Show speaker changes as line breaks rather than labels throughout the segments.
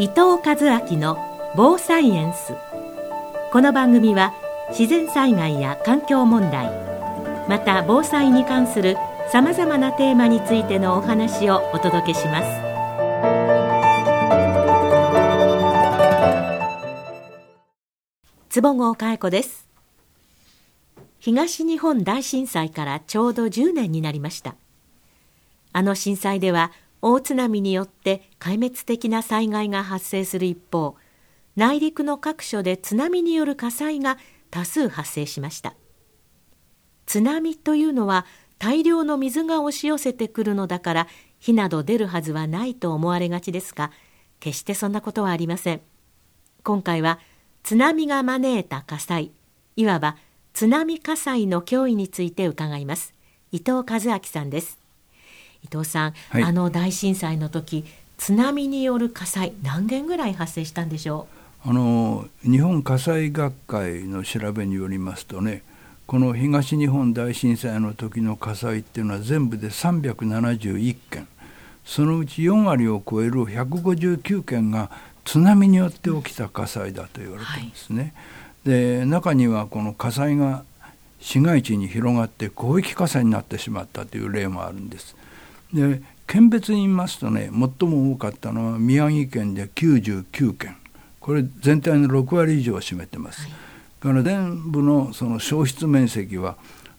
伊藤和明の防災エンス。この番組は自然災害や環境問題、また防災に関するさまざまなテーマについてのお話をお届けします。坪郷佳恵子です。東日本大震災からちょうど10年になりました。あの震災では大津波によって壊滅的な災害が発生する一方、内陸の各所で津波による火災が多数発生しました。津波というのは大量の水が押し寄せてくるのだから火など出るはずはないと思われがちですが、決してそんなことはありません。今回は津波が招いた火災、いわば津波火災の脅威について伺います。伊藤和明さんです。伊藤さん、はい、あの大震災の時、津波による火災何件ぐらい発生したんでしょ
う。日本火災学会の調べによりますとね、この東日本大震災の時の火災っていうのは全部で371件、そのうち4割を超える159件が津波によって起きた火災だと言われているんですね、はい、で中にはこの火災が市街地に広がって広域火災になってしまったという例もあるんです。で県別に言いますとね、最も多かったのは宮城県で99件、これ全体の6割以上を占めてます、はい、から全部のその焼失面積は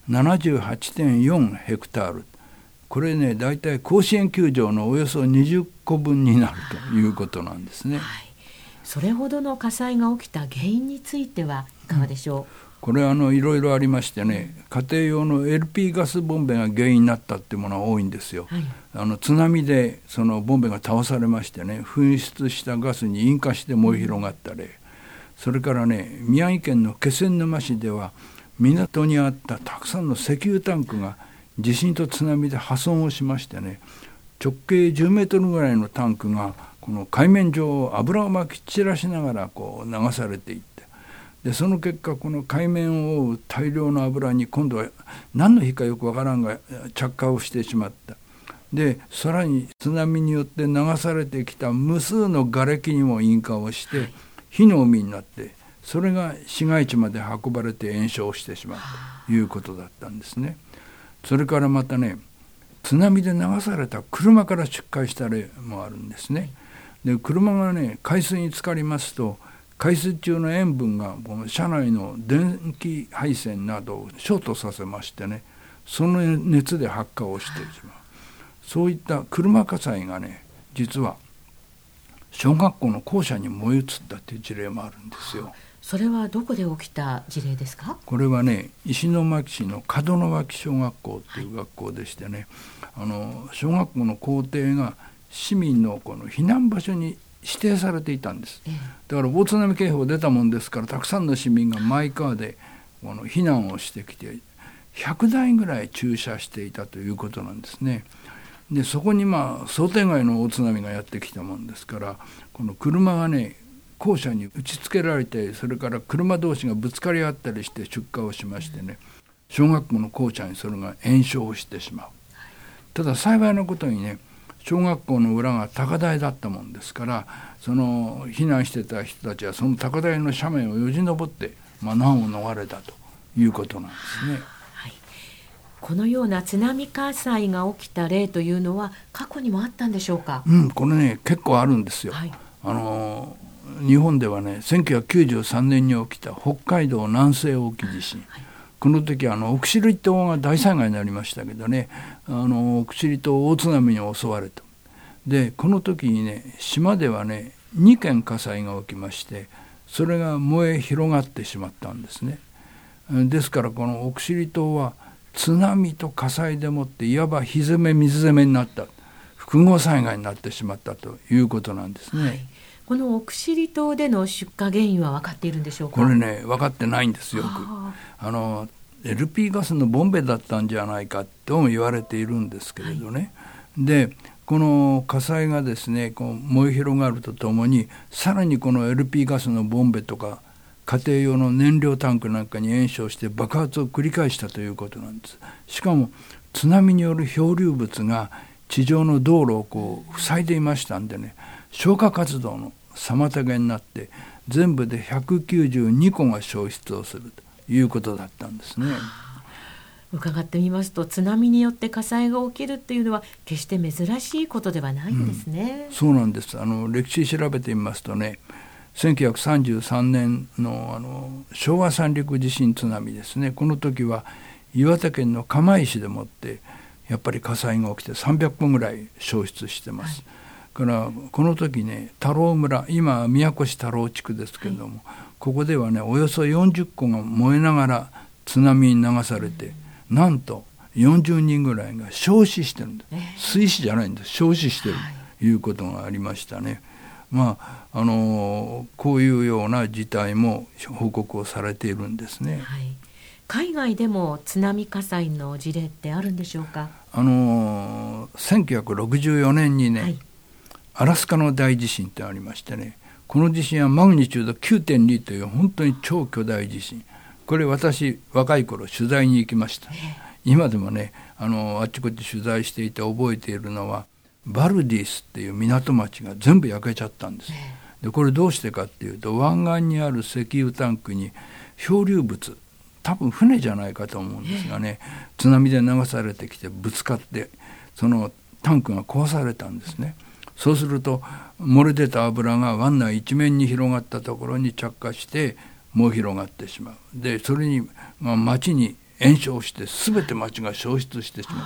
78.4 ヘクタール、これねだいたい甲子園球場のおよそ20個分になるということなんですね、はい、
それほどの火災が起きた原因についてはいかがでしょう。
これはいろいろありましてね、家庭用の LP ガスボンベが原因になったっていうものが多いんですよ、はい、津波でそのボンベが倒されましてね、噴出したガスに引火して燃え広がった例、それからね宮城県の気仙沼市では港にあったたくさんの石油タンクが地震と津波で破損をしましてね、直径10メートルぐらいのタンクがこの海面上を油をまき散らしながらこう流されていって、でその結果この海面を覆う大量の油に今度は何の火かよくわからんが着火をしてしまった。でさらに津波によって流されてきた無数の瓦礫にも引火をして火の海になって、それが市街地まで運ばれて延焼してしまうということだったんですね。それからまたね、津波で流された車から出火した例もあるんですね。で車がね海水に浸かりますと、海水中の塩分がこの車内の電気配線などをショートさせましてね、その熱で発火をしてしまう。そういった車火災がね、実は小学校の校舎に燃え移ったという事例もあるんですよ。
それはどこで起きた事例ですか。
これはね、石巻市の門脇小学校という学校でしてね、小学校の校庭が市民のこの避難場所に指定されていたんです。だから大津波警報出たもんですから、たくさんの市民がマイカーでこの避難をしてきて100台ぐらい駐車していたということなんですね。でそこに想定外の大津波がやってきたもんですから、この車がね校舎に打ち付けられて、それから車同士がぶつかり合ったりして出火をしましてね、小学校の校舎にそれが延焼してしまう。ただ幸いなことにね、小学校の裏が高台だったもんですから、その避難してた人たちはその高台の斜面をよじ登って難を逃れたということなんですね、
はい、このような津波火災が起きた例というのは過去にもあったんでしょうか。
これね結構あるんですよ、はい、日本ではね1993年に起きた北海道南西沖地震、はい、この時奥尻島が大災害になりましたけどね、奥尻島大津波に襲われた。でこの時にね島ではね2件火災が起きまして、それが燃え広がってしまったんですね。ですからこの奥尻島は津波と火災でもっていわば火攻め水攻めになった、複合災害になってしまったということなんですね、はい、
この奥尻島での出火原因は分かっているんでしょうか。
これね分かってないんですよく。LP ガスのボンベだったんじゃないかとも言われているんですけれどね、はい、でこの火災がですねこう燃え広がるとともに、さらにこの LP ガスのボンベとか家庭用の燃料タンクなんかに延焼して爆発を繰り返したということなんです。しかも津波による漂流物が地上の道路をこう塞いでいましたんでね、消火活動の妨げになって全部で192個が消失をするということだったんですね。
伺ってみますと、津波によって火災が起きるっていうのは決して珍しいことではないんですね。
そうなんです。歴史調べてみますとね、1933年の昭和三陸地震津波ですね。この時は岩手県の釜石でもってやっぱり火災が起きて300個ぐらい消失してます。からこの時ね、太郎村、今宮古市太郎地区ですけれども、ここではねおよそ40個が燃えながら津波に流されて、なんと40人ぐらいが焼死してるんです。水死じゃないんです。焼死してるということがありましたね。こういうような事態も報告をされているんですね。
海外でも津波火災の事例ってあるんでしょうか。
1964年にね、アラスカの大地震ってありましてね、この地震はマグニチュード 9.2 という本当に超巨大地震。これ私若い頃取材に行きました。今でもねあっちこっち取材していて覚えているのは、バルディスっていう港町が全部焼けちゃったんです。でこれどうしてかっていうと、湾岸にある石油タンクに漂流物、多分船じゃないかと思うんですがね、津波で流されてきてぶつかってそのタンクが壊されたんですね。そうすると漏れ出た油が湾内一面に広がったところに着火して燃え広がってしまう。でそれに町に延焼して全て町が消失してしまった。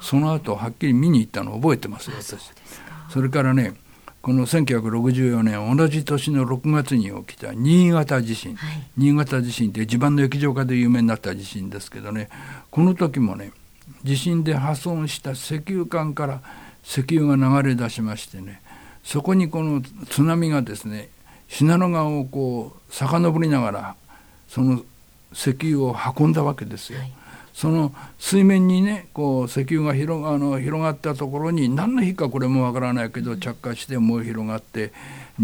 その後はっきり見に行ったのを覚えてますよ、私。それからね、この1964年同じ年の6月に起きた新潟地震、新潟地震って地盤の液状化で有名になった地震ですけどね、この時もね地震で破損した石油管から石油が流れ出しましてね、そこにこの津波がですね信濃川をこう遡りながらその石油を運んだわけですよ。その水面にねこう石油が広がったところに何の日かこれもわからないけど着火して燃え広がって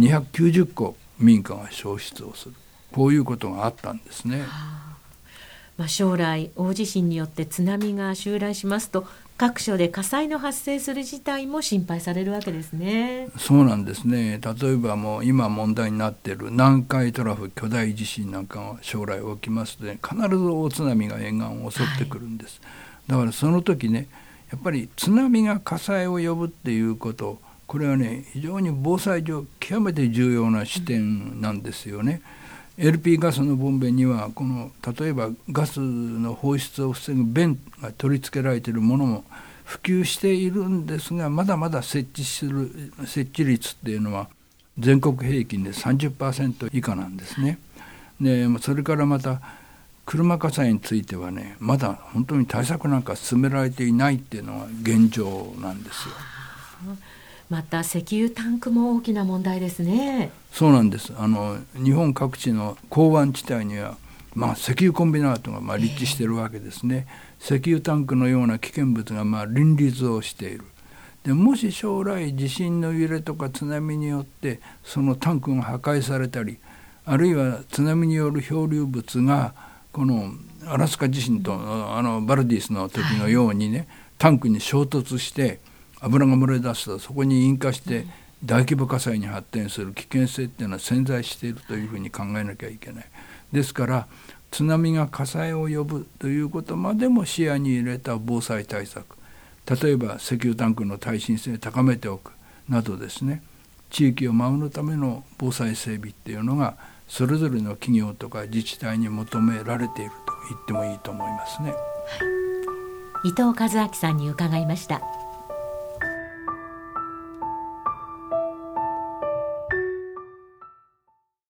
290個民家が消失をする、こういうことがあったんですね。
将来大地震によって津波が襲来しますと、各所で火災の発生する事態も心配されるわけですね。
そうなんですね。例えばもう今問題になっている南海トラフ巨大地震なんかが将来起きますとね、必ず大津波が沿岸を襲ってくるんです。だからその時ね、やっぱり津波が火災を呼ぶっていうこと、これはね非常に防災上極めて重要な視点なんですよね。LP ガスのボンベにはこの例えばガスの放出を防ぐ弁が取り付けられているものも普及しているんですが、まだまだ設置率っていうのは全国平均で 30% 以下なんですね。でそれからまた車火災についてはね、まだ本当に対策なんか進められていないっていうのが現状なんですよ。
また石油タンクも大きな問題ですね。
そうなんです。日本各地の港湾地帯には、石油コンビナートが立地しているわけですね。石油タンクのような危険物が林立をしている。でもし将来地震の揺れとか津波によってそのタンクが破壊されたり、あるいは津波による漂流物がこのアラスカ地震とバルディスの時のようにね、タンクに衝突して油が漏れ出すとそこに引火して大規模火災に発展する危険性っていうのは潜在しているというふうに考えなきゃいけない。ですから津波が火災を呼ぶということまでも視野に入れた防災対策、例えば石油タンクの耐震性を高めておくなどですね、地域を守るための防災整備っていうのがそれぞれの企業とか自治体に求められていると言ってもいいと思いますね。
伊藤和明さんに伺いました。